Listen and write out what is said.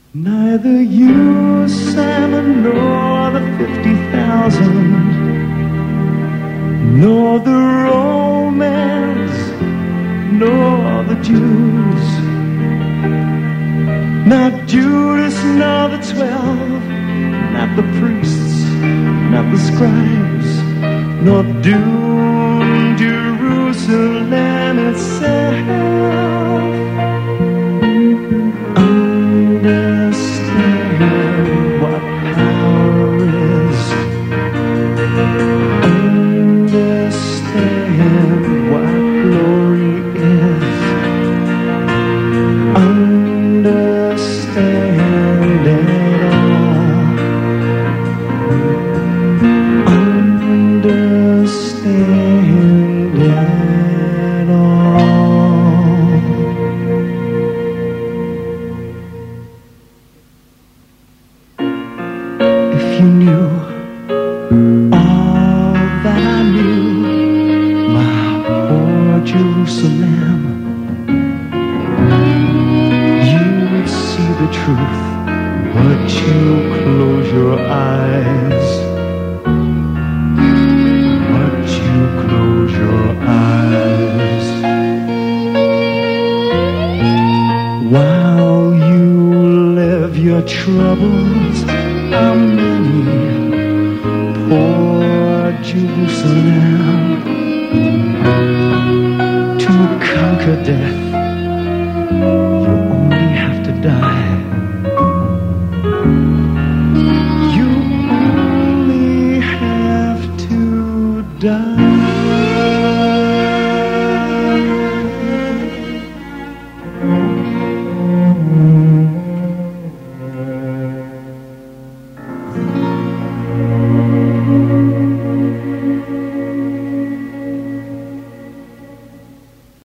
Neither you, Simon, nor the 50,000, nor the Romans, nor the Jews, not Judas, nor the 12, not the priests, not the scribes, nor doomed Jerusalem itself. Understand what power is. Understand what glory is. Understand it all. Understand it all. If you knew all that I knew, my poor Jerusalem, you would see the truth. Would you close your eyes? Would you close your eyes? While you live, your troubles are many. Poor Jerusalem, to conquer death